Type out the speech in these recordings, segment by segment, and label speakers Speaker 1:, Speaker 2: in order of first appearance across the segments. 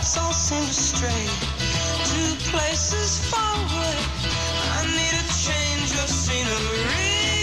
Speaker 1: thoughts all seem to stray to places far away. I need a change of scenery.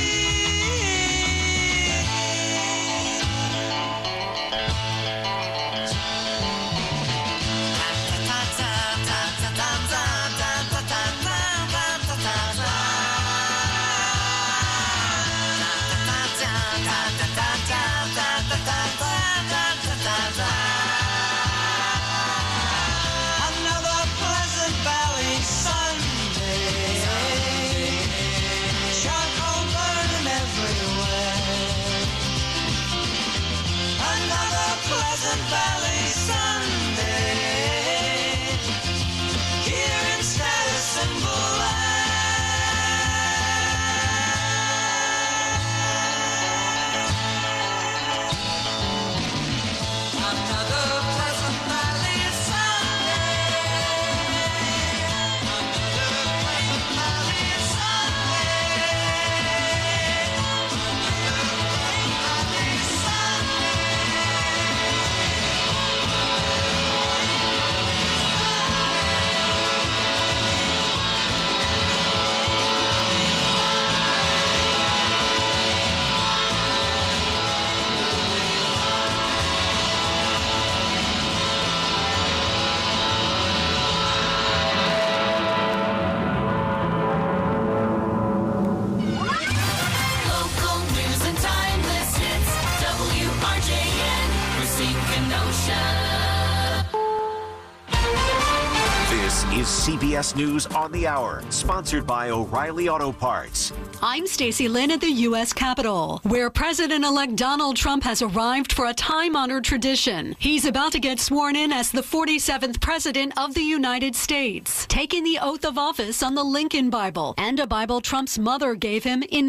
Speaker 2: CBS News on the Hour, sponsored by O'Reilly Auto Parts.
Speaker 3: I'm Stacey Lynn at the U.S. Capitol, where President-elect Donald Trump has arrived for a time-honored tradition. He's about to get sworn in as the 47th President of the United States, taking the oath of office on the Lincoln Bible and a Bible Trump's mother gave him in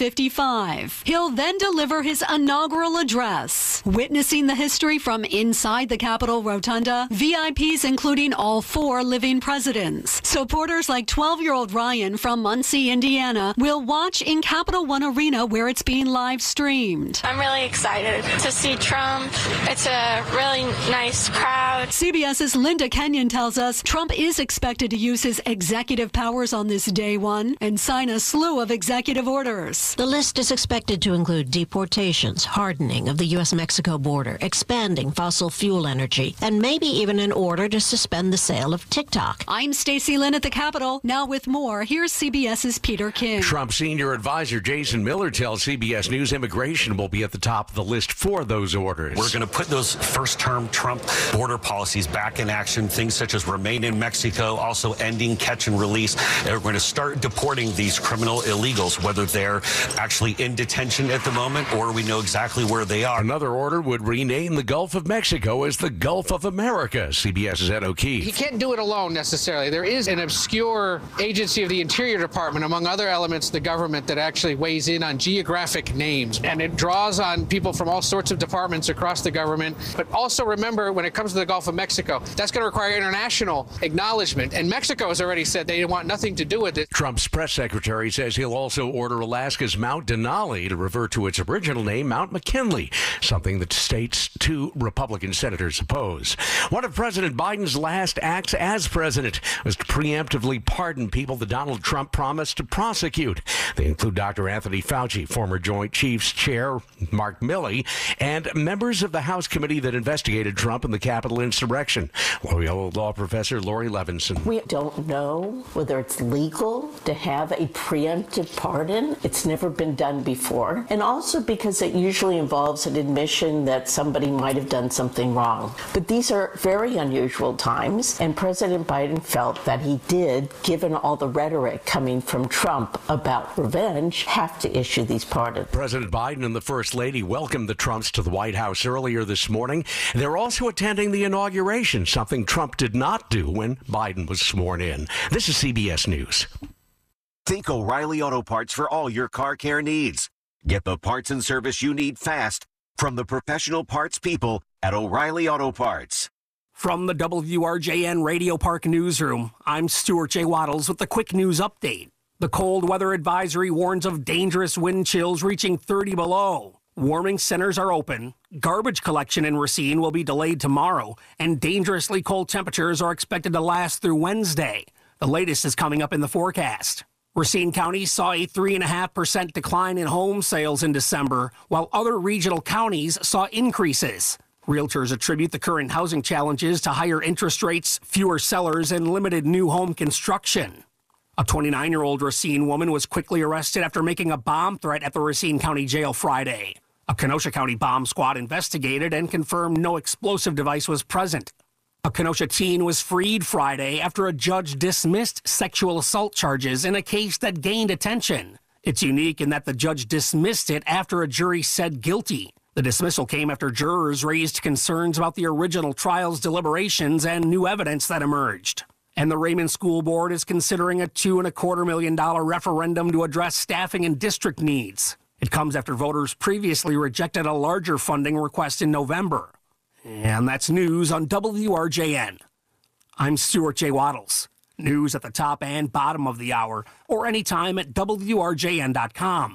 Speaker 3: 1955. He'll then deliver his inaugural address. Witnessing the history from inside the Capitol Rotunda, VIPs including all 4 living presidents. Supporters like 12-year-old Ryan from Muncie, Indiana, will watch in Capital One Arena where it's being live streamed.
Speaker 4: I'm really excited to see Trump. It's a really nice crowd.
Speaker 3: CBS's Linda Kenyon tells us Trump is expected to use his executive powers on this day one and sign a slew of executive orders.
Speaker 5: The list is expected to include deportations, hardening of the U.S.-Mexico border, expanding fossil fuel energy, and maybe even an order to suspend the sale of TikTok.
Speaker 3: I'm Stacey Lynn at the Capitol. Now with more, here's CBS's Peter King.
Speaker 6: Trump senior advisor Jason Miller tells CBS News immigration will be at the top of the list for those orders.
Speaker 7: We're going to put those first-term Trump border policies back in action, things such as remain in Mexico, also ending catch and release. And we're going to start deporting these criminal illegals, whether they're actually in detention at the moment or we know exactly where they are.
Speaker 6: Another order would rename the Gulf of Mexico as the Gulf of America, CBS's Ed O'Keefe.
Speaker 8: He can't do it alone necessarily. There is an obscure agency of the Interior Department, among other elements of the government, that actually weighs in on geographic names. And it draws on people from all sorts of departments across the government. But also remember, when it comes to the Gulf of Mexico, that's going to require international acknowledgement. And Mexico has already said they want nothing to do with it.
Speaker 6: Trump's press secretary says he'll also order Alaska's Mount Denali to revert to its original name, Mount McKinley, something that state's 2 Republican senators oppose. One of President Biden's last acts as president was to preemptively pardon people that Donald Trump promised to prosecute. They include Dr. Anthony Fauci, former Joint Chiefs Chair Mark Milley, and members of the House committee that investigated Trump and the Capitol insurrection. Loyola law professor Lori Levinson.
Speaker 9: We don't know whether it's legal to have a preemptive pardon. It's never been done before. And also because it usually involves an admission that somebody might have done something wrong. But these are very unusual times, and President Biden felt that he did, given all the rhetoric coming from Trump about revenge, have to issue these pardons.
Speaker 6: President Biden and the First Lady welcomed the Trumps to the White House earlier this morning. They're also attending the inauguration, something Trump did not do when Biden was sworn in. This is CBS News.
Speaker 2: Think O'Reilly Auto Parts for all your car care needs. Get the parts and service you need fast from the professional parts people at O'Reilly Auto Parts.
Speaker 10: From the WRJN Radio Park Newsroom, I'm Stuart J. Waddles with the quick news update. The cold weather advisory warns of dangerous wind chills reaching 30 below. Warming centers are open. Garbage collection in Racine will be delayed tomorrow, and dangerously cold temperatures are expected to last through Wednesday. The latest is coming up in the forecast. Racine County saw a 3.5% decline in home sales in December, while other regional counties saw increases. Realtors attribute the current housing challenges to higher interest rates, fewer sellers, and limited new home construction. A 29-year-old Racine woman was quickly arrested after making a bomb threat at the Racine County Jail Friday. A Kenosha County bomb squad investigated and confirmed no explosive device was present. A Kenosha teen was freed Friday after a judge dismissed sexual assault charges in a case that gained attention. It's unique in that the judge dismissed it after a jury said guilty. The dismissal came after jurors raised concerns about the original trial's deliberations and new evidence that emerged. And the Raymond School Board is considering a $2.25 million referendum to address staffing and district needs. It comes after voters previously rejected a larger funding request in November. And that's news on WRJN. I'm Stuart J. Waddles. News at the top and bottom of the hour, or anytime at WRJN.com.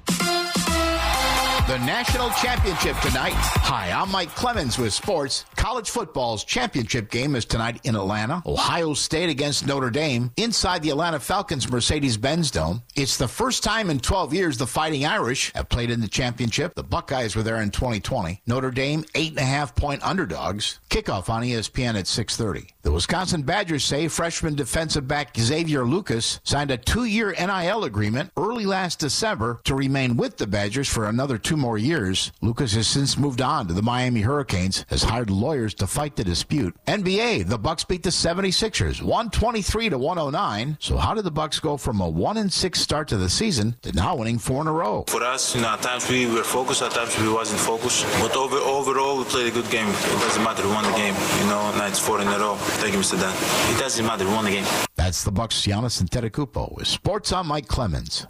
Speaker 11: The national championship tonight. Hi, I'm Mike Clemens with sports. College football's championship game is tonight in Atlanta. Ohio State against Notre Dame inside the Atlanta Falcons Mercedes-Benz Dome. It's the first time in 12 years the Fighting Irish have played in the championship. The Buckeyes were there in 2020. Notre Dame, 8.5-point underdogs. Kickoff on ESPN at 6:30. The Wisconsin Badgers say freshman defensive back Xavier Lucas signed a 2-year NIL agreement early last December to remain with the Badgers for another 2 more years. Lucas has since moved on to the Miami Hurricanes, has hired lawyers to fight the dispute. NBA, the Bucks beat the 76ers 123-109. So how did the Bucks go from a 1-6 start to the season to now winning 4 in a row?
Speaker 12: For us, at times we were focused, at times we wasn't focused. But overall, we played a good game. It doesn't matter, we won the game. Now it's 4 in a row. Thank you, Mr. Dan. It doesn't matter, we won the game. That's the Bucks' Giannis Antetokounmpo with Sports on Mike Clemens.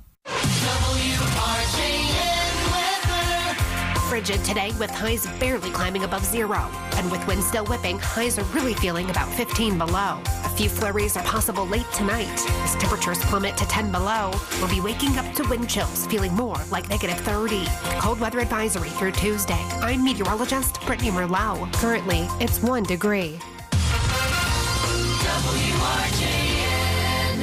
Speaker 13: Frigid today with highs barely climbing above 0. And with winds still whipping, highs are really feeling about 15 below. A few flurries are possible late tonight. As temperatures plummet to 10 below, we'll be waking up to wind chills feeling more like negative 30. Cold weather advisory through Tuesday. I'm meteorologist Brittany Merlau. Currently, it's 1 degree.
Speaker 1: WRJN.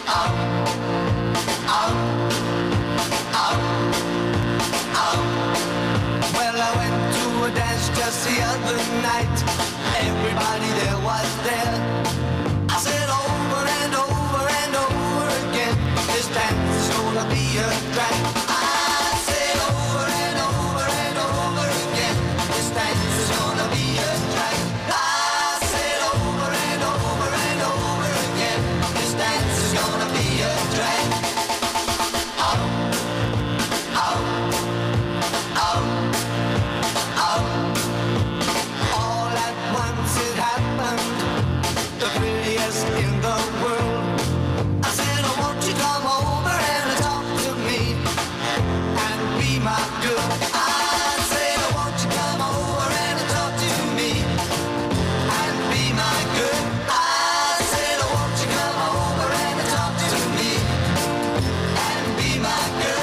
Speaker 1: Well, I went to a dance just the other night. Everybody there was there. I said over and over and over again, this dance is gonna be a drag. I said over and over and over again, this dance is gonna be a drag. I said over and over and over again, this dance is gonna be a drag. All at once it happened, the prettiest in the world. I said, oh, won't you come over and talk to me and be my girl? I said, oh, won't you come over and talk to me and be my girl? I said, oh, won't you come over and talk to me and be my girl?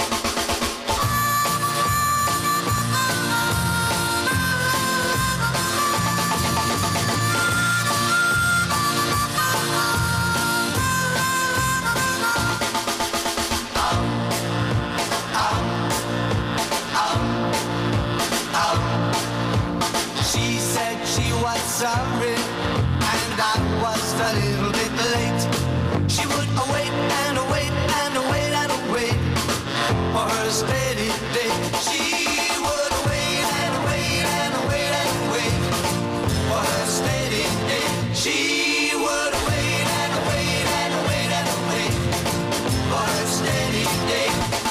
Speaker 1: She said she was sorry, and I was a little bit late. She would wait and wait and wait and wait for her steady day. She would wait and wait and wait and wait for her steady day. She would wait and wait and wait and wait for her steady day.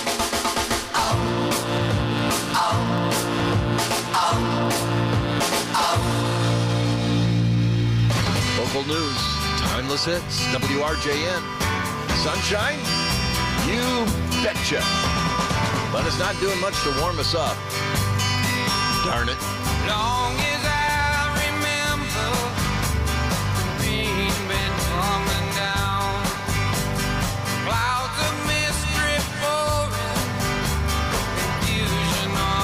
Speaker 14: Local news, timeless hits, WRJN. Sunshine? You betcha. But it's not doing much to warm us up. Darn it.
Speaker 1: Long as I remember, the rain been coming down. Clouds of mist drift over, confusion all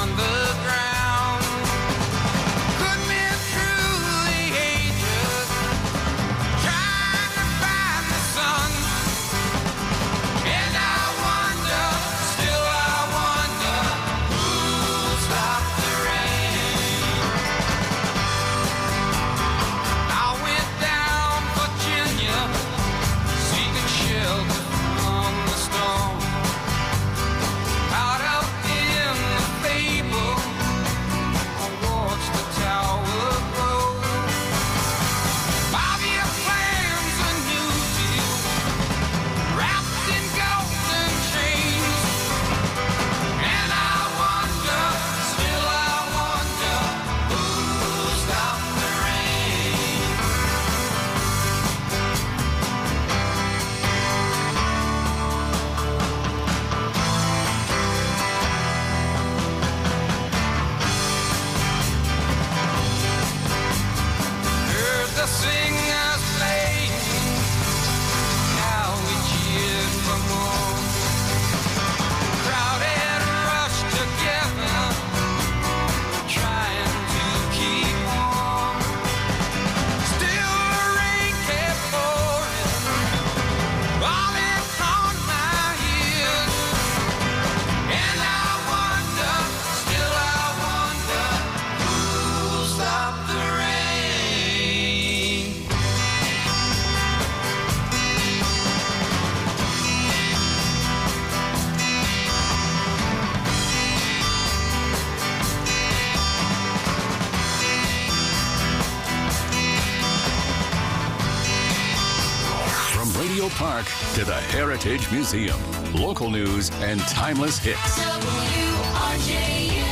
Speaker 15: Park to the Heritage Museum. Local news and timeless hits.
Speaker 1: WRJN.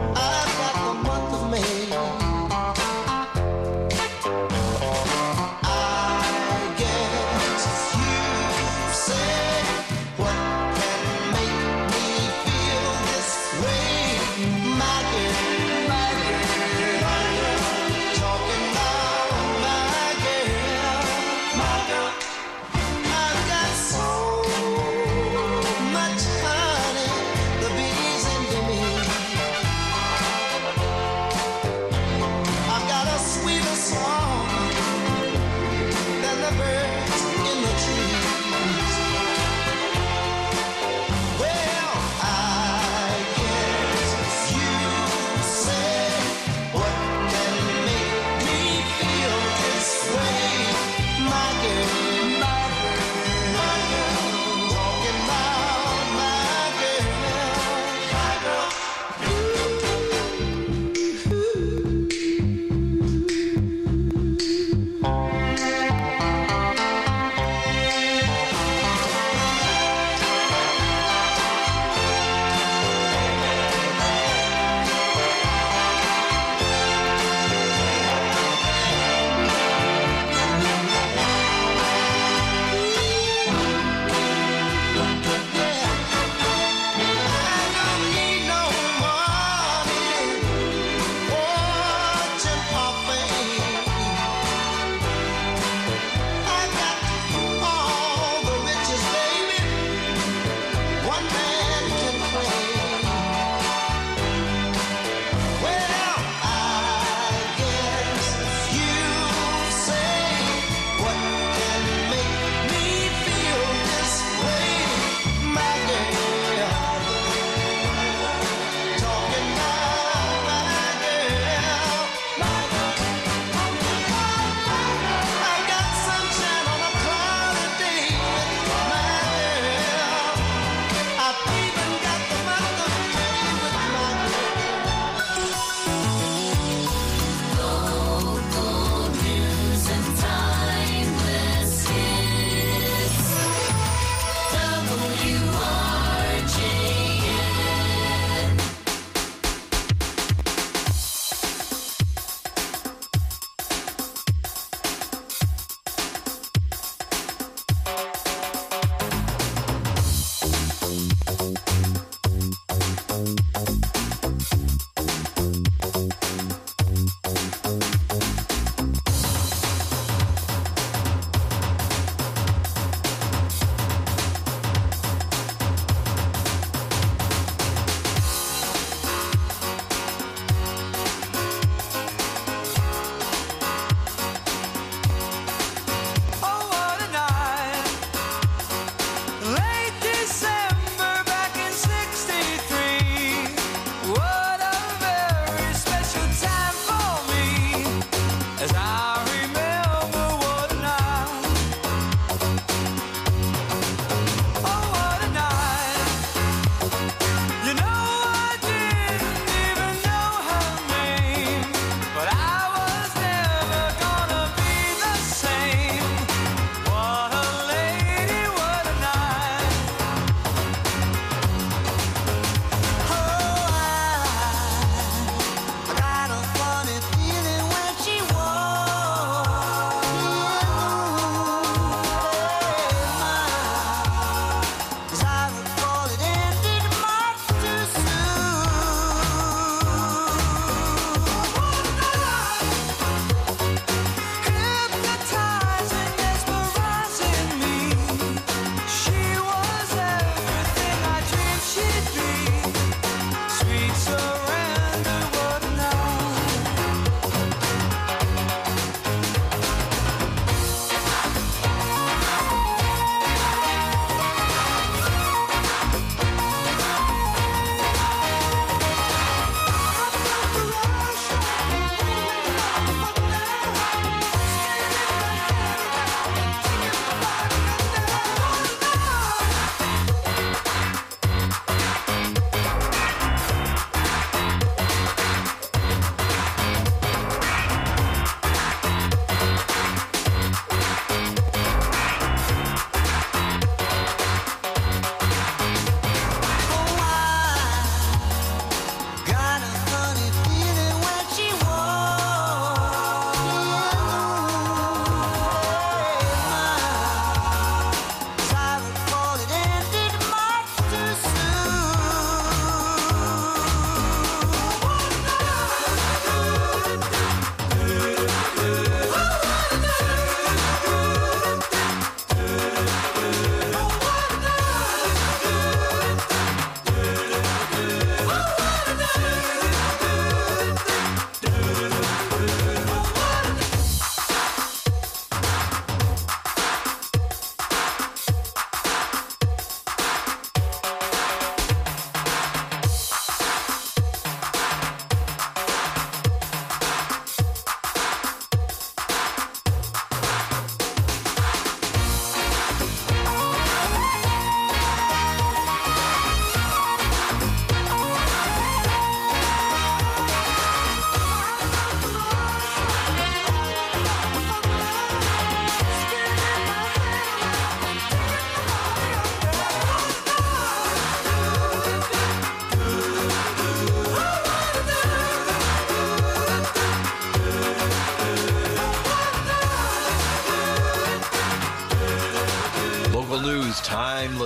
Speaker 16: I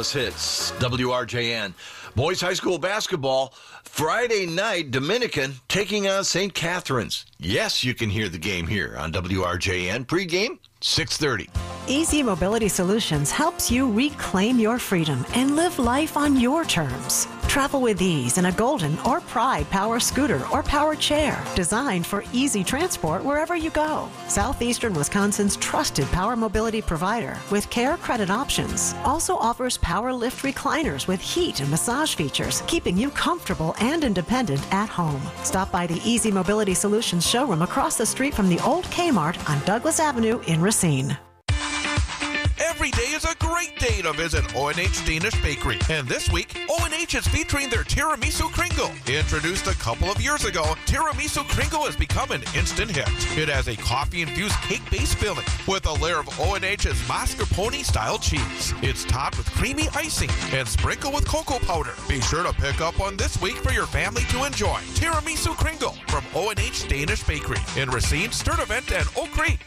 Speaker 14: Timeless Hits, WRJN. Boys high school basketball, Friday night, Dominican taking on St. Catherine's. Yes, you can hear the game here on WRJN. Pre-game, 6:30.
Speaker 16: Easy Mobility Solutions helps you reclaim your freedom and live life on your terms. Travel with ease in a Golden or Pride power scooter or power chair designed for easy transport wherever you go. Southeastern Wisconsin's trusted power mobility provider with care credit options also offers power lift recliners with heat and massage features, keeping you comfortable and independent at home. Stop by the Easy Mobility Solutions showroom across the street from the old Kmart on Douglas Avenue in Racine.
Speaker 17: Every day is a great day to visit O&H Danish Bakery. And this week, O&H is featuring their Tiramisu Kringle. Introduced a couple of years ago, Tiramisu Kringle has become an instant hit. It has a coffee-infused cake-based filling with a layer of O&H's mascarpone-style cheese. It's topped with creamy icing and sprinkled with cocoa powder. Be sure to pick up one this week for your family to enjoy. Tiramisu Kringle from O&H Danish Bakery in Racine, Sturtevant, and Oak Creek.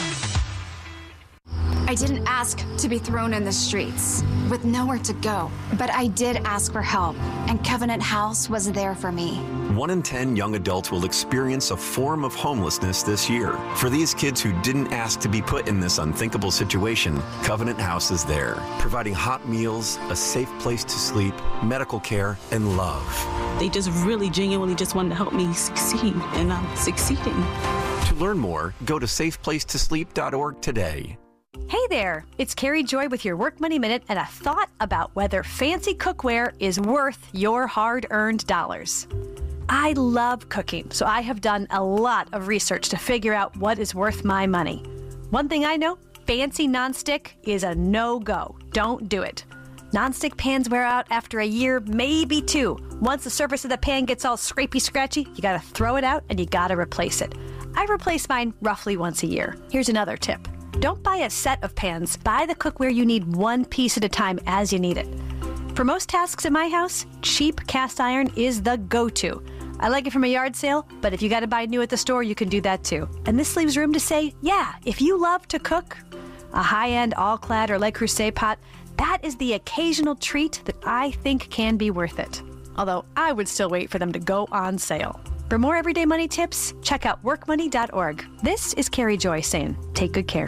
Speaker 18: I didn't ask to be thrown in the streets with nowhere to go, but I did ask for help, and Covenant House was there for me.
Speaker 19: 1 in 10 young adults will experience a form of homelessness this year. For these kids who didn't ask to be put in this unthinkable situation, Covenant House is there, providing hot meals, a safe place to sleep, medical care, and love.
Speaker 20: They just really genuinely just wanted to help me succeed, and I'm succeeding.
Speaker 19: To learn more, go to safeplacetosleep.org today.
Speaker 21: Hey there, it's Carrie Joy with your Work Money Minute and a thought about whether fancy cookware is worth your hard-earned dollars. I love cooking, so I have done a lot of research to figure out what is worth my money. One thing I know, fancy nonstick is a no-go. Don't do it. Nonstick pans wear out after a year, maybe 2. Once the surface of the pan gets all scrapey-scratchy, you gotta throw it out and you gotta replace it. I replace mine roughly once a year. Here's another tip. Don't buy a set of pans. Buy the cookware you need one piece at a time as you need it. For most tasks in my house, cheap cast iron is the go-to. I like it from a yard sale, but if you got to buy new at the store, you can do that too. And this leaves room to say, yeah, if you love to cook, a high-end all-clad or Le Creuset pot, that is the occasional treat that I think can be worth it. Although I would still wait for them to go on sale. For more everyday money tips, check out workmoney.org. This is Carrie Joy saying, take good care.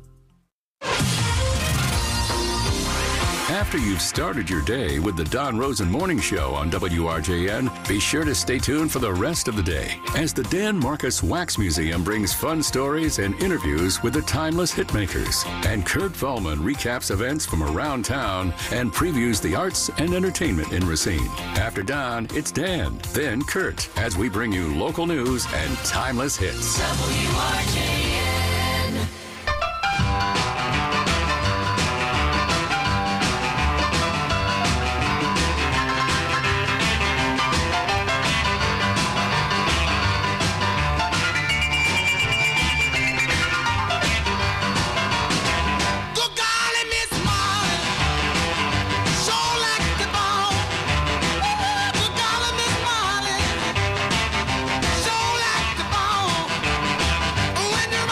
Speaker 15: After you've started your day with the Don Rosen Morning Show on WRJN, be sure to stay tuned for the rest of the day as the Dan Marcus Wax Museum brings fun stories and interviews with the timeless hitmakers. And Kurt Vollman recaps events from around town and previews the arts and entertainment in Racine. After Don, it's Dan, then Kurt, as we bring you local news and timeless hits.
Speaker 1: WRJN. When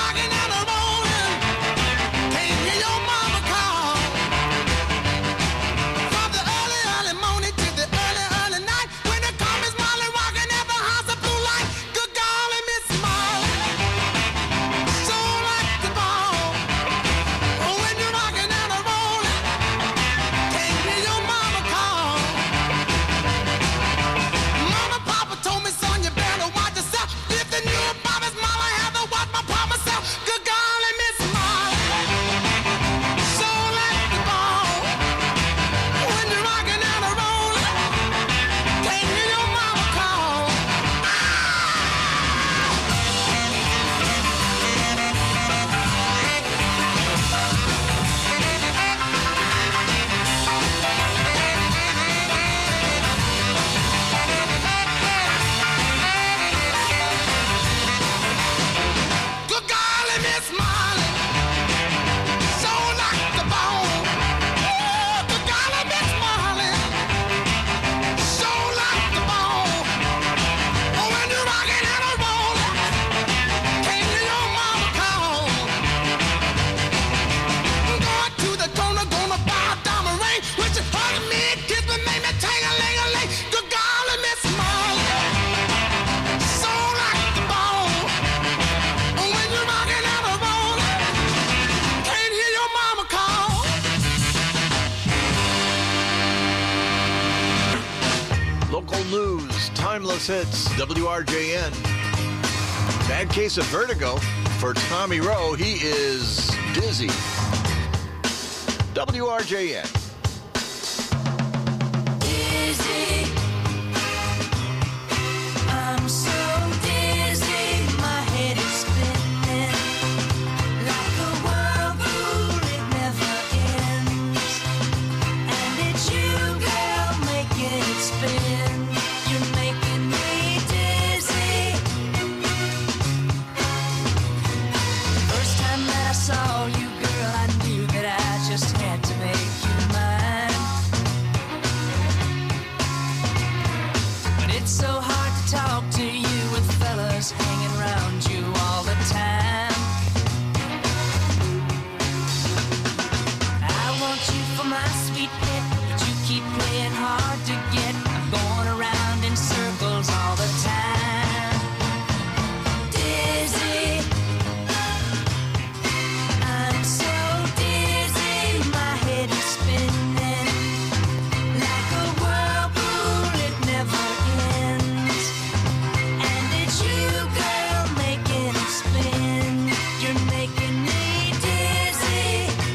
Speaker 14: Local news, timeless hits, WRJN. Bad case of vertigo for Tommy Rowe. He is dizzy. WRJN.
Speaker 1: Dizzy. I'm so dizzy, my head is spinning like a whirlpool, it never ends. And it's you, girl, making it spin. You're making me dizzy. First time that I saw you, girl, I knew that I just had to make you mine. But it's so hard to talk to you with fellas hanging around you all the time. I want you for my sweet pet, but you keep playing hard to get. I'm going around in circles all the time. Dizzy. I'm so dizzy, my head is spinning like a whirlpool, it never ends. And it's you, girl, making it spin. You're making me dizzy.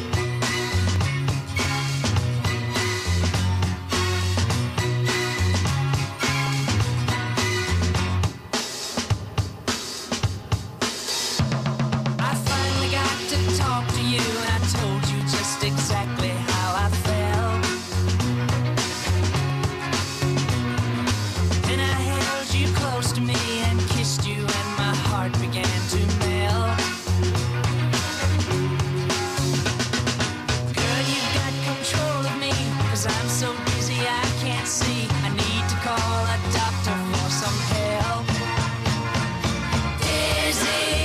Speaker 1: I finally got to talk to you, and I told you just exactly how I felt. And I held you close to me and kissed you, and my heart began to melt. Girl, you've got control of me, 'cause I'm so busy I can't see. I need to call a doctor for some help. Dizzy.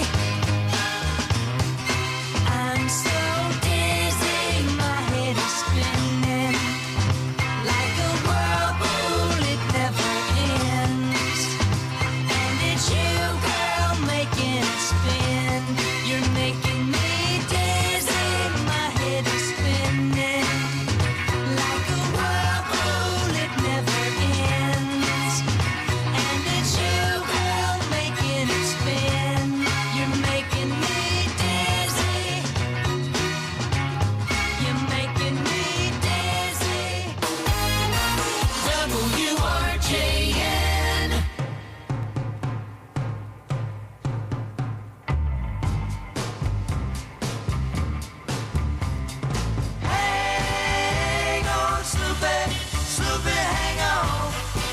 Speaker 1: I'm so dizzy, my head is spinning like a whirlpool, it never ends. And it's you, girl, making it spin. You're making me dizzy, my head is spinning like a whirlpool, it never ends. And it's you, girl, making it spin. You're making me dizzy. You're making me dizzy. WRJN. Hang on, Snoopy, Snoopy, hang on.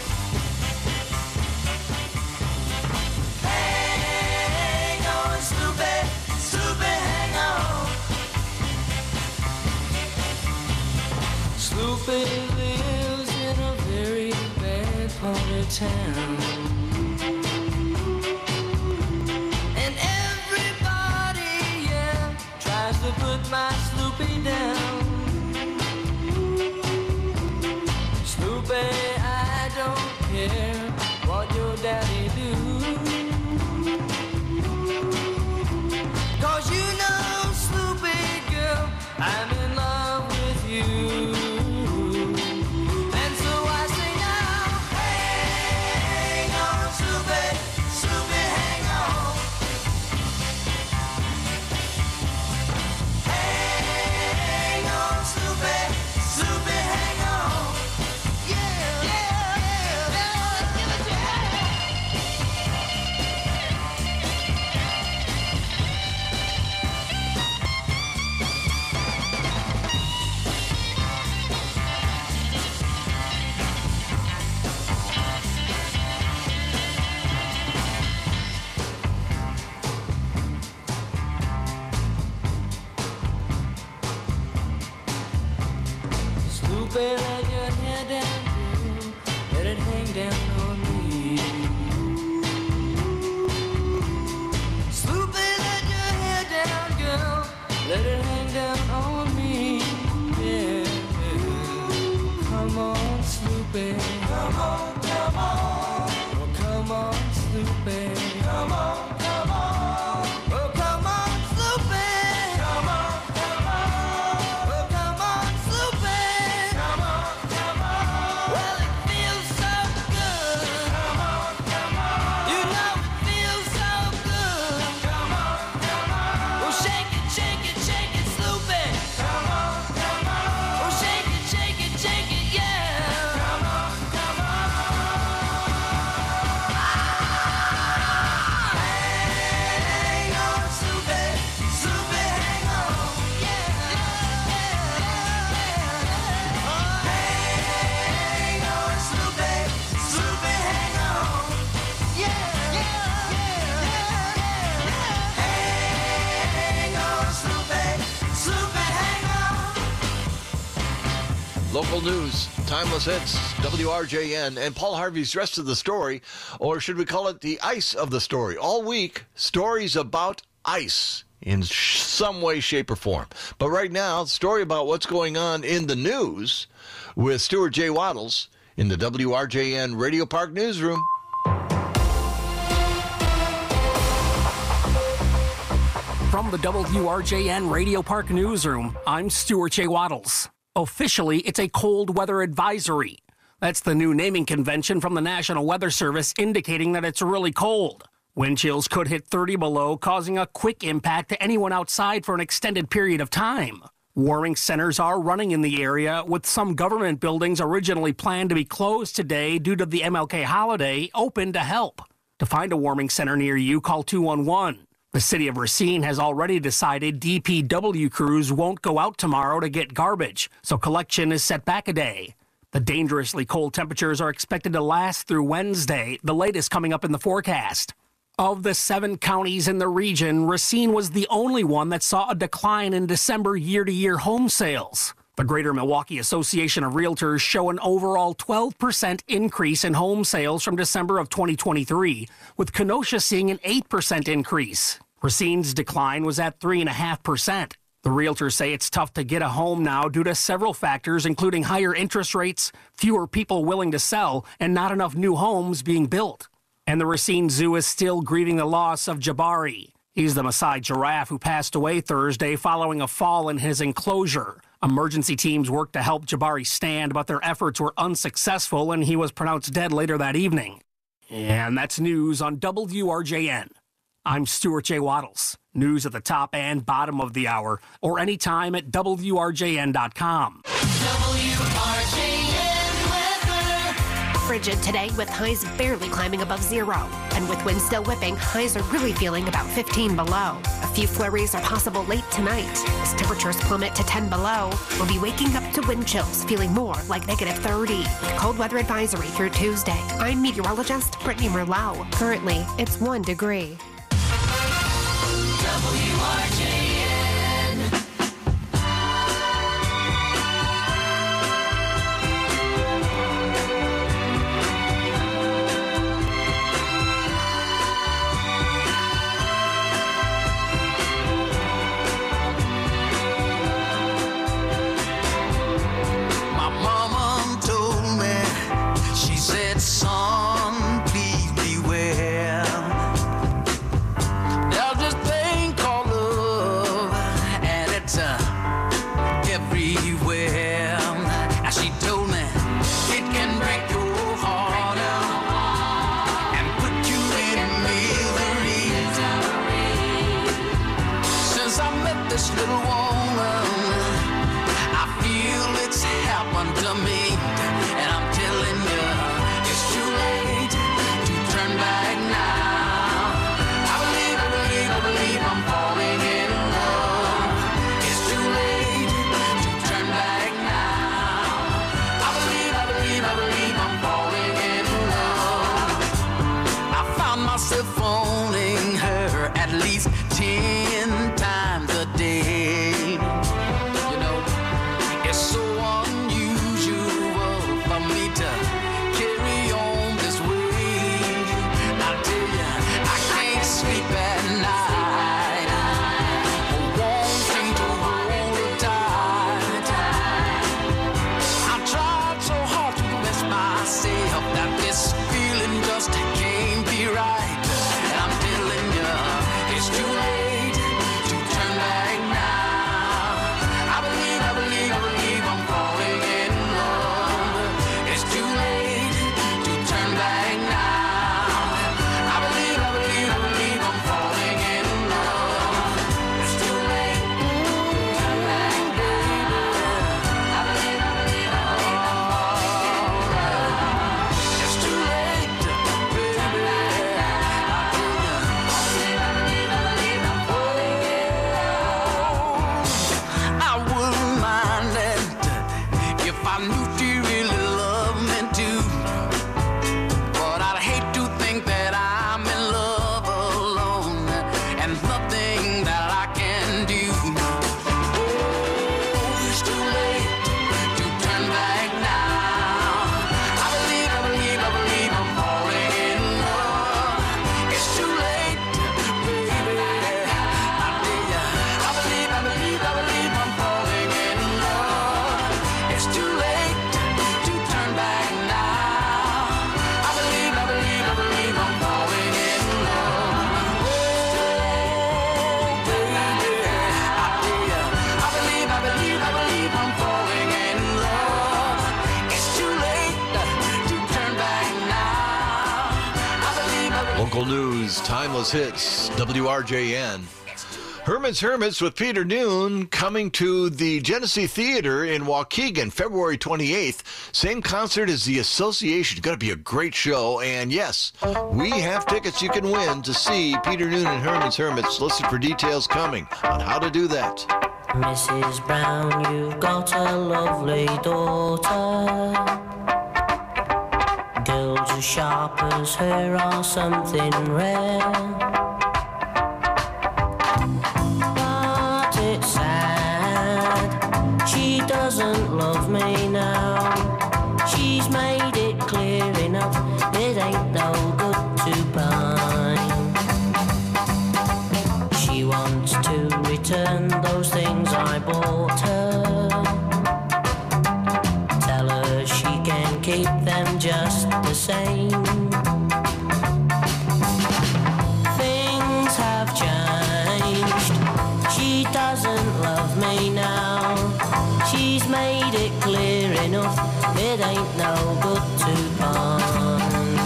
Speaker 1: Hang on, Snoopy, Snoopy, hang on. Snoopy lives in a very bad part of town. And everybody, yeah, tries to put my Snoopy down. Snoopy, I don't care what your daddy do. 'Cause you know, Snoopy girl, I'm in love with you. And so I say now, hang on, Snoopy, Snoopy, hang on. Hang on, Snoopy, Snoopy, hang on. Yeah, yeah, yeah, give it to me. Snoopy, let your hair down, girl. Let it hang down on me. Snoopy, let your hair down, girl. Let it hang down on me. Yeah. Come on, Snoopy. Come on, come on. Oh, come on, Snoopy. Come on, come on. Oh, come on, Snoopy. Come on, come on. Oh, come on, Snoopy. Come on, come on. Well, it feels so good.
Speaker 14: Local news, timeless hits, WRJN, and Paul Harvey's rest of the story, or should we call it the ice of the story? All week, stories about ice in some way, shape, or form. But right now, story about what's going on in the news with Stuart J. Waddles in the WRJN Radio Park Newsroom.
Speaker 10: From the WRJN Radio Park Newsroom, I'm Stuart J. Waddles. Officially, it's a cold weather advisory. That's the new naming convention from the National Weather Service indicating that it's really cold. Wind chills could hit 30 below, causing a quick impact to anyone outside for an extended period of time. Warming centers are running in the area, with some government buildings originally planned to be closed today due to the MLK holiday open to help. To find a warming center near you, call 211. The city of Racine has already decided DPW crews won't go out tomorrow to get garbage, so collection is set back a day. The dangerously cold temperatures are expected to last through Wednesday, the latest coming up in the forecast. Of the 7 counties in the region, Racine was the only one that saw a decline in December year-to-year home sales. The Greater Milwaukee Association of Realtors show an overall 12% increase in home sales from December of 2023, with Kenosha seeing an 8% increase. Racine's decline was at 3.5%. The realtors say it's tough to get a home now due to several factors, including higher interest rates, fewer people willing to sell, and not enough new homes being built. And the Racine Zoo is still grieving the loss of Jabari. He's the Maasai giraffe who passed away Thursday following a fall in his enclosure. Emergency teams worked to help Jabari stand, but their efforts were unsuccessful and he was pronounced dead later that evening. And that's news on WRJN. I'm Stuart J. Waddles. News at the top and bottom of the hour, or anytime at WRJN.com.
Speaker 13: WRJN weather. Frigid today with highs barely climbing above zero. And with winds still whipping, highs are really feeling about 15 below. A few flurries are possible late tonight. As temperatures plummet to 10 below, we'll be waking up to wind chills, feeling more like negative 30. Cold weather advisory through Tuesday. I'm meteorologist Brittany Merlau. Currently, it's 1 degree. WRJN.
Speaker 1: My mama told me, she said, son, please beware. There's this thing called love, and it's everywhere. And she told me it can break your heart and put you in misery. Since I met this little woman, I feel it's happened to me, and I'm telling you, it's too late to turn back now. I believe I'm falling in love. It's too late to turn back now. I believe I'm falling in love. I found myself phoning her at least 10 times a day. You know, it's so unusual for me to carry on this way. I tell you, I can't sleep at night, wanting to hold her tight. I tried so hard to convince myself that this feeling just can't be right. And I'm telling you, it's too late to turn back now. I believe I'm falling in love. It's too late to turn back now. I believe I'm falling in love. It's too late to turn back, baby. I believe it's too late, baby.
Speaker 14: Local news, timeless hits, WRJN. Herman's Hermits with Peter Noon coming to the Genesee Theater in Waukegan, February 28th. Same concert as the Association. Going to be a great show. And yes, we have tickets you can win to see Peter Noon and Herman's Hermits. Listen for details coming on how to do that.
Speaker 4: Mrs. Brown, you've got a lovely daughter. Girls as sharp as her are something rare. She doesn't love me now. She's made it clear enough. It ain't no good to pine. She wants to return those things I bought her. Tell her she can keep them just the same. Things have changed. She doesn't love me now. She's made it clear enough, it ain't no good to pine.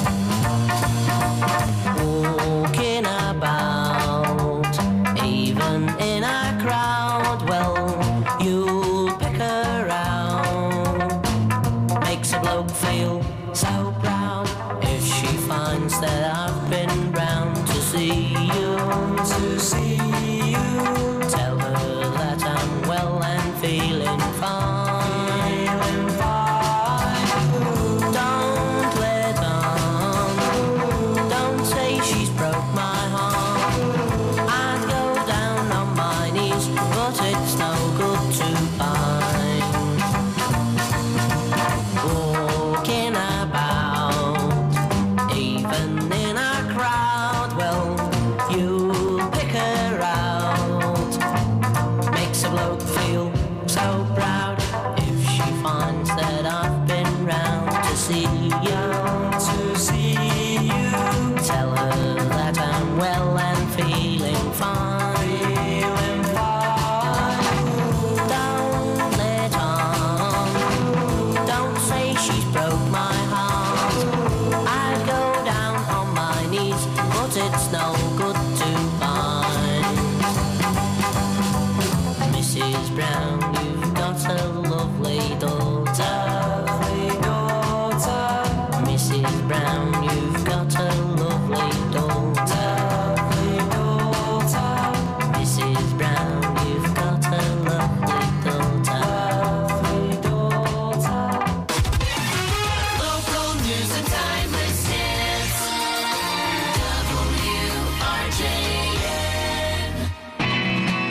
Speaker 4: Walking about, even in a crowd, well, you'll pick her out. Makes a bloke feel so proud if she finds that I've been round to see you. Tell her that I'm well and feeling fine. Don't let on. Don't say she's broke my heart. I'd go down on my knees, but it's no good to pine. Walking about, even in a crowd, well, you pick her out. Makes a bloke feel so proud if she finds that I've been round to see you. Tell her that I'm well and feeling fine. Don't let on. Don't say she's broke my heart. I'd go down on my knees, but it's no good to pine. Mrs. Brown, you've got a lovely daughter. Mrs. Brown, you've got a lovely daughter. Mrs. Brown, you've got a lovely daughter.
Speaker 1: Local news and timeless hits. WRJN.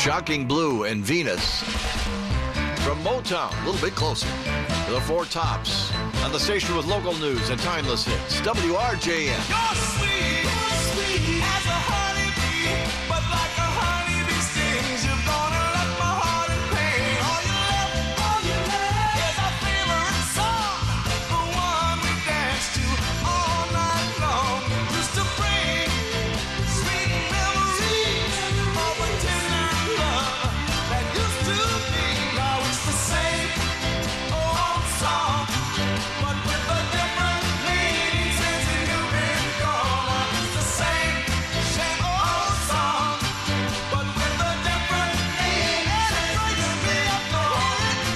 Speaker 14: Shocking Blue and Venus. From Motown, a little bit closer, to the Four Tops. On the station with local news and timeless hits, WRJN.
Speaker 1: You're sweet, sweet as a honeybee, but like a honeybee stings, you're gonna let my heart in pain. All you love is our favorite song, the one we dance to all night long. Used to bring sweet memories of a tender love that used to be. Now it's the same old song, but with a different meaning since you've been gone. It's the same old song, but with a different meaning. And it breaks me up to hear it.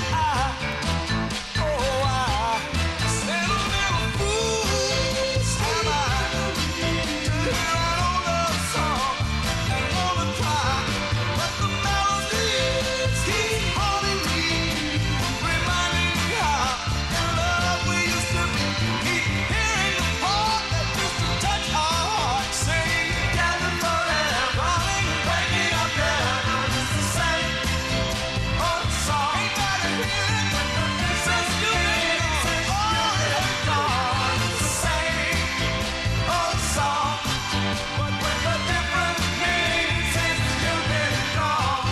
Speaker 1: I said a little fool am I to hear an old love song and wanna cry, but the melodies keep haunting me, reminding me how in love we used to be. Keep hearing the part that used to touch our hearts, saying together forever, darling, waking up together. It's the same old song. Ain't gotta hear it since you've been gone. It's the same old song, but with a different meaning since you've been gone.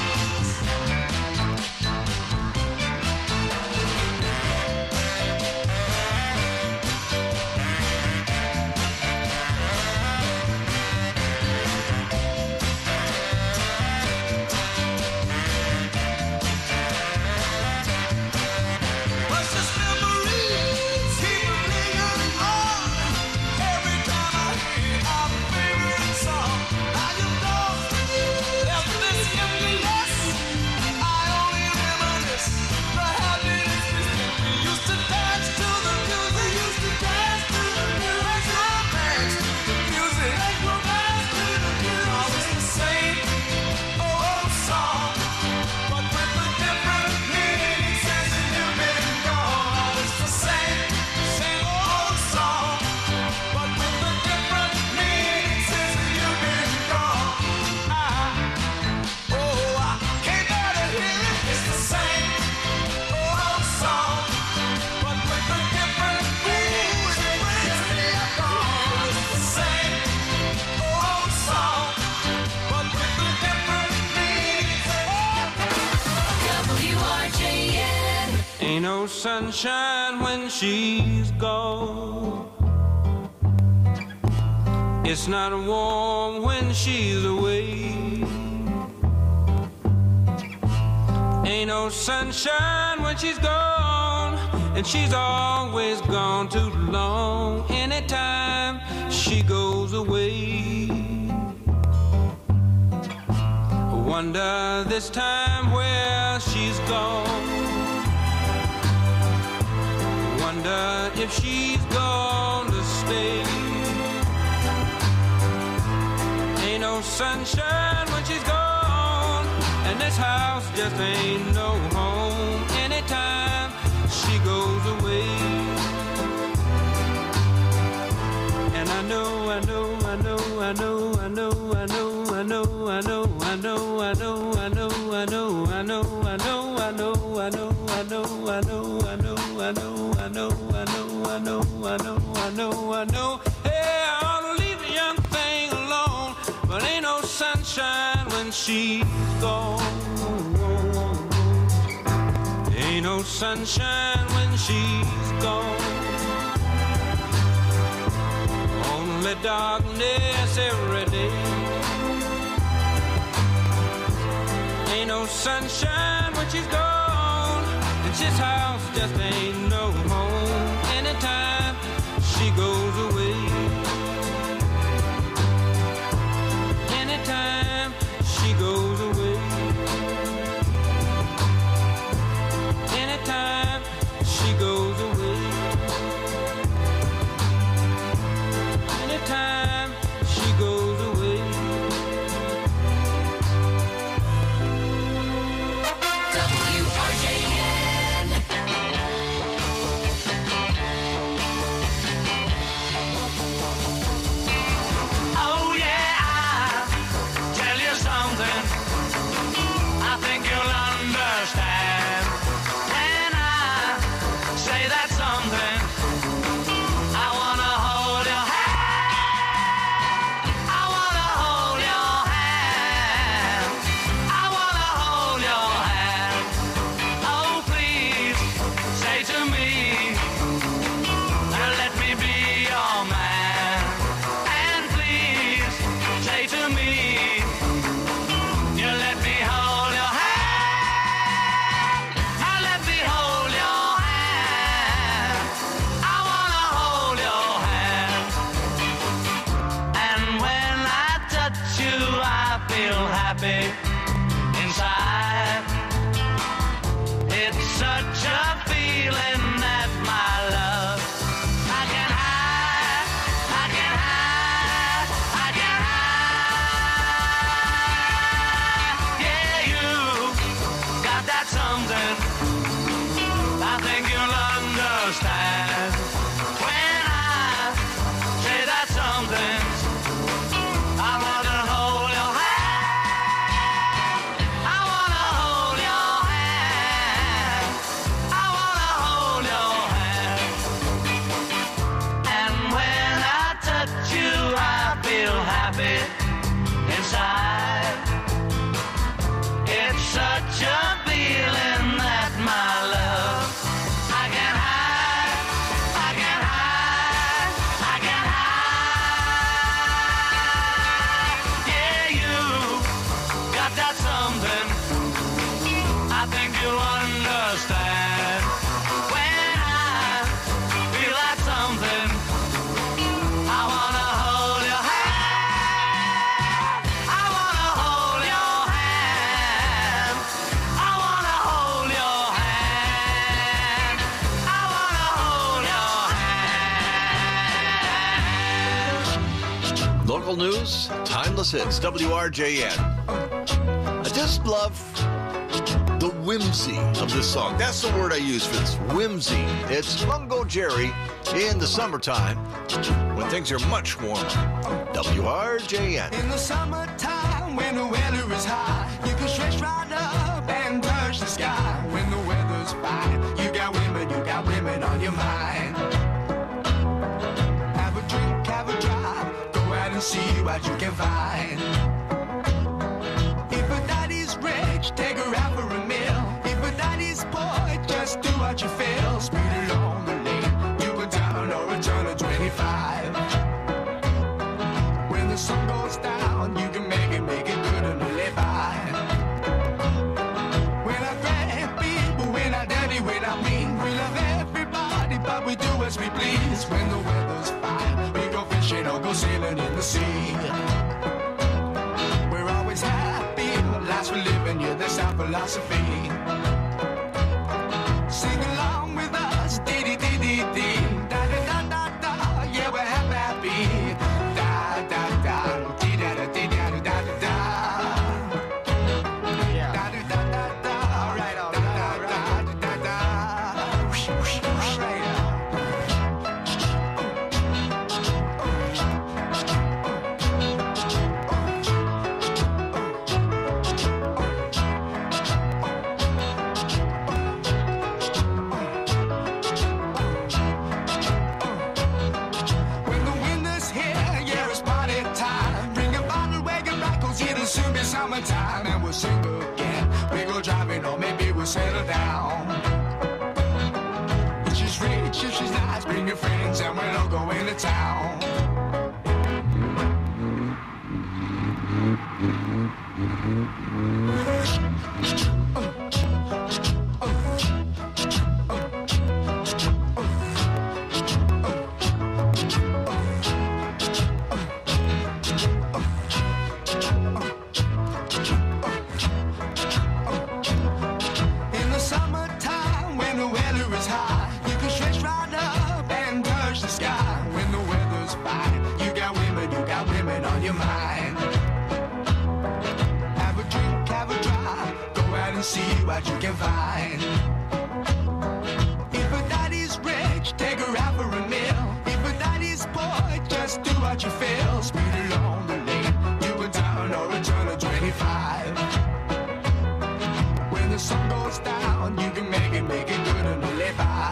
Speaker 1: Precious memories keep lingering on. Every time I hear our favorite song, now you know there's this emptiness. I only reminisce the happiness we used to dance to the music. Used to dance to the music. Dance to the music. Dance to the music. Now it's the same old song, but with a different meaning since you've been gone. It's the same old song, but with a different meaning since you've been gone. I can't bear to hear it. It's the same old song, but with a different meaning. It brings me up on. It's the same old song, but with a different meaning. WRJN.
Speaker 5: Ain't no sunshine when she's gone. It's not warm when she's away. Ain't no sunshine when she's gone, and she's always gone too long. Anytime she goes away, I wonder this time where she's gone. Wonder if she's gonna stay. Ain't no sunshine when she's gone, and this house just ain't no home. Anytime she goes away, and I know hey, I ought to leave the young thing alone, but ain't no sunshine when she's gone. Ain't no sunshine when she's gone. Only darkness every day. Ain't no sunshine when she's gone, and this house just ain't no home. Anytime she goes away, anytime she goes away, anytime she goes away, anytime she goes away.
Speaker 1: WRJN. feel happy inside. It's such a feeling that my love I can hide, I can hide, I can hide. Yeah, you got that something I think you'll understand when I say that something. I wanna hold your hand. I wanna hold your hand. I wanna hold your hand. And when I touch you, I feel happy inside. It's such a feeling that my love I can hide, I can hide, I can hide. Yeah, you got that something I think you'll understand when I feel that something. I wanna hold your hand. I wanna hold your hand. I wanna hold your hand. I wanna hold your hand.
Speaker 14: Local news, timeless hits, WRJN. I just love the whimsy of this song. That's the word I use for this, whimsy. It's Mungo Jerry in the summertime when things are much warmer. WRJN.
Speaker 1: In the summertime, when the weather is high, you can stretch right up and touch the sky. When the weather's fine, you got women on your mind. Have a drink, have a drive, go out and see what you can find. If a daddy's rich, take her out for a meal. If a daddy's poor, just do what you feel. Speed along the lane, you can turn or a turn of 25. When the sun goes down, you can make it good and live by. When I grab people, when I daddy, when I mean, we love everybody, but we do as we please. When the weather's fine, we go fishing or go sailing in the sea. We're always happy, lives we're living, yeah, that's our philosophy. Sing along with us, dee-dee-dee-dee-dee, da-da-da-da-da, yeah, we're happy. Da-da-da, dee-da-da-dee-da-da-da-da. Da-da-da-da-da, all right, da-da-da-da-da-da. When the winter's here, yeah, it's party time. Bring a bottle, wagon rock, 'cause it'll soon be summertime. And we'll sing again. We go driving, or maybe we'll settle down. If she's rich, if she's nice, bring your friends, and we'll all go into town. In the summertime, when the weather is high, you can stretch right up and touch the sky. When the weather's fine, you got women on your mind. Have a drink, have a drive, go out and see what you can find. If a daddy's rich, take her out for a meal. If a daddy's poor, just do what you feel. Speed along the lane, you can turn or a turn of 25. When the sun goes down, you can make it good and live by.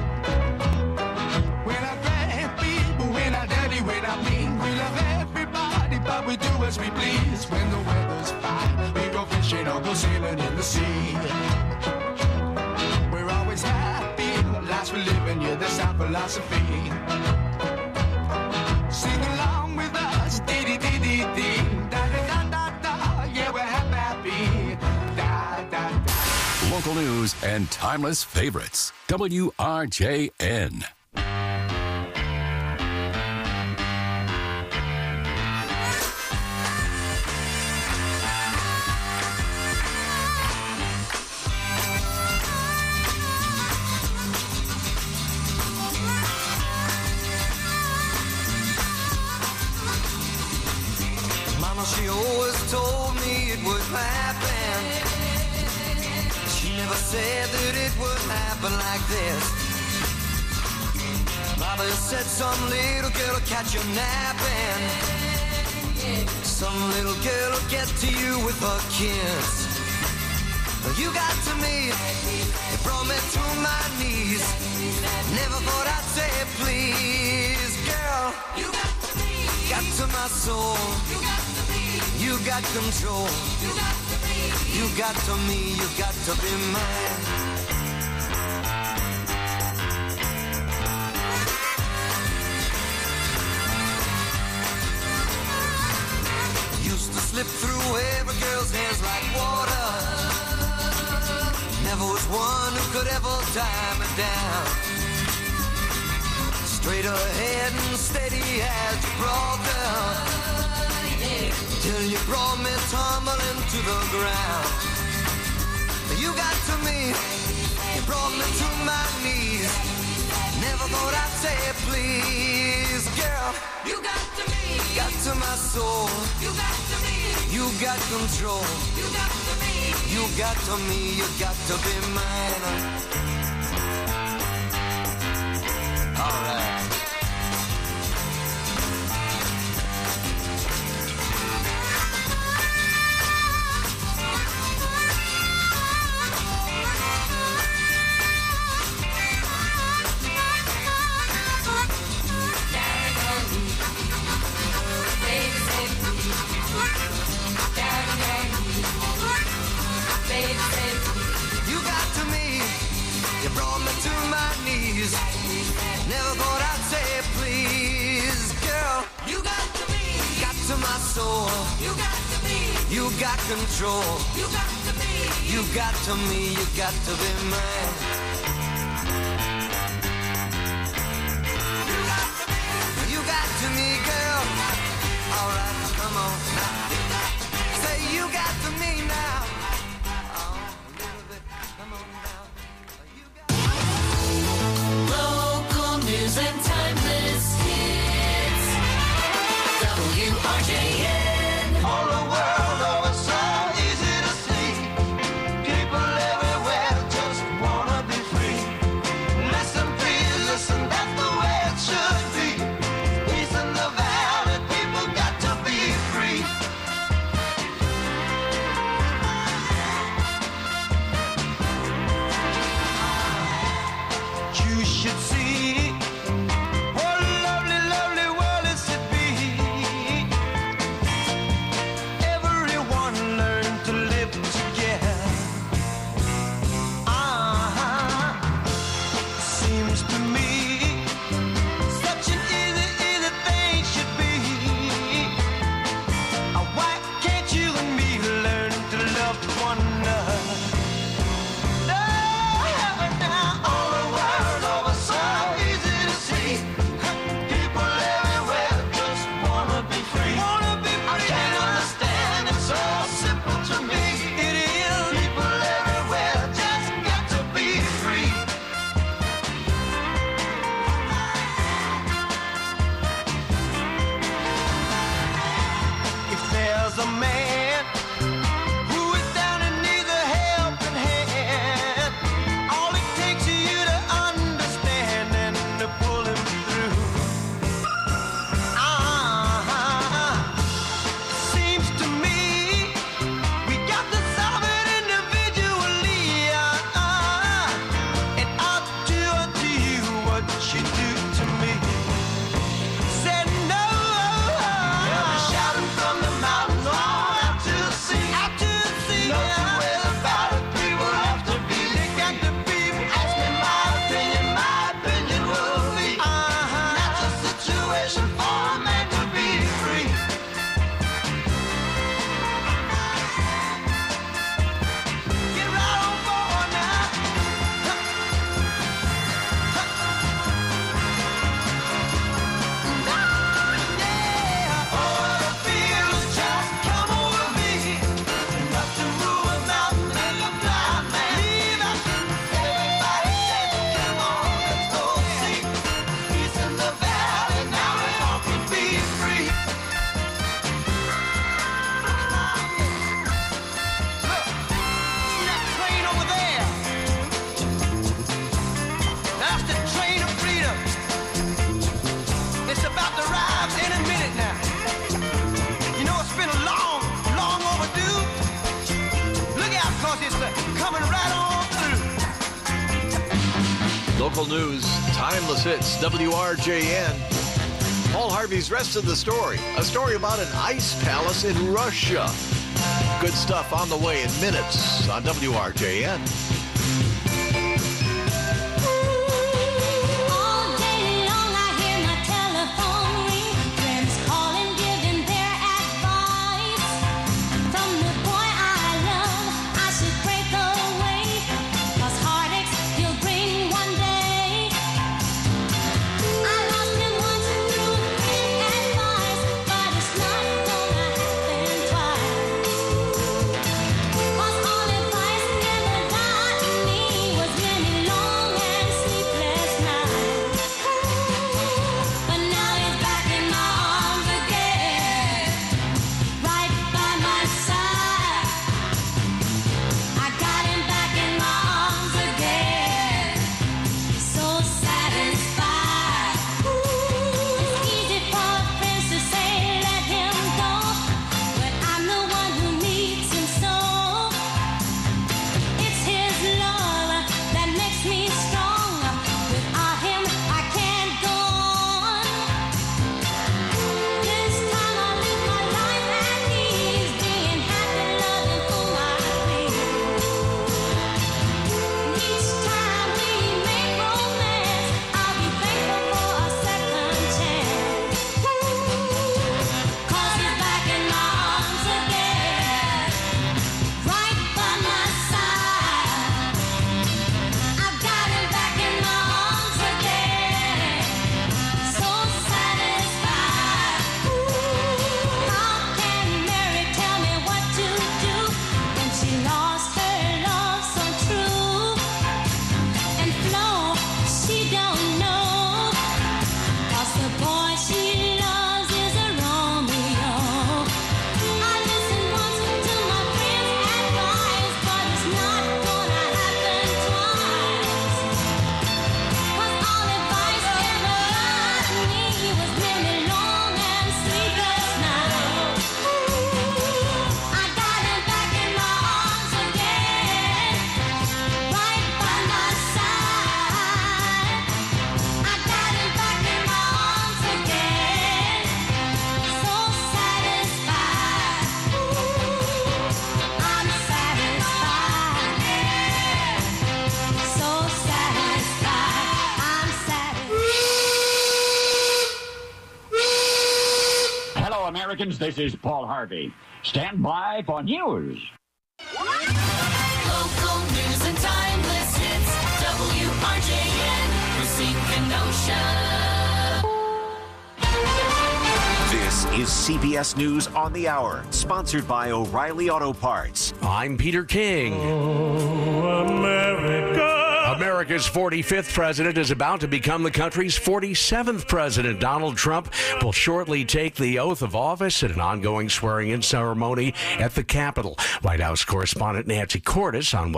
Speaker 1: When I grab people, when I daddy, when I mean, we love everybody, but we do as we please. When the weather's fine, we go fishing or go sailing in the sea. We're always happy, lives we're living, yeah, that's our philosophy. Sing along with us, dee-dee-dee-dee-dee, da-da-da-da-da, yeah, we're happy, da-da-da.
Speaker 15: Local news and timeless favorites. WRJN.
Speaker 1: she always told me it would happen. She never said that it would happen like this. Mama said some little girl will catch you napping. Some little girl will get to you with her kiss. You got to me, it brought me to my knees. Never thought I'd say please, girl. You got to me, got to my soul. You got to me, you got control. You got to me, you got to me, you got to be mine. Used to slip through every girl's hands like water. Never was one who could ever tie me down. Straight ahead and steady as Gibraltar, till you brought me tumbling to the ground. You got to me, you brought me to my knees. Never thought I'd say please, girl. You got to me, got to my soul. You got to me, you got control. You got to me, you got to me, you got to be mine. All right. You got to me, you brought me to my knees. Never thought I'd say please, girl. You got to me, got to my soul. You got to me, you got control. You got to me, you got to me, you got to be mine. You got to me, girl. All right, come on now. Say you got to me now.
Speaker 4: Local news and timeless hits. WRJN.
Speaker 1: All the world over, so easy to see. People everywhere just wanna be free. Listen, please, listen, that's the way it should be. Peace in the valley, people got to be free. You should see what a lovely, lovely world is to be. Everyone learn to live together. Seems to me such an easy, easy thing should be. Why can't you and me learn to love one another? Now all the world over, so easy to see. People everywhere just wanna be free. I can't understand, it's so simple to me. It is. People everywhere just got to be free. If there's a man who is down and needs a helping hand, all it takes is you to understand and to pull him through. Seems to me we got to solve it individually. And I'll do unto you what you do to me. Said no. They'll be shouting from the mountains, oh,
Speaker 14: Local news, timeless hits, WRJN. Paul Harvey's rest of the story. A story about an ice palace in Russia. Good stuff on the way in minutes on WRJN.
Speaker 3: Americans, this is Paul Harvey. Stand by for news.
Speaker 1: Local news and timeless hits. WRJN, Racine, Kenosha.
Speaker 2: This is CBS News on the Hour, sponsored by O'Reilly Auto Parts.
Speaker 6: I'm Peter King.
Speaker 1: Oh, America.
Speaker 6: America's 45th president is about to become the country's 47th president. Donald Trump will shortly take the oath of office at an ongoing swearing-in ceremony at the Capitol. White House correspondent Nancy Cordes on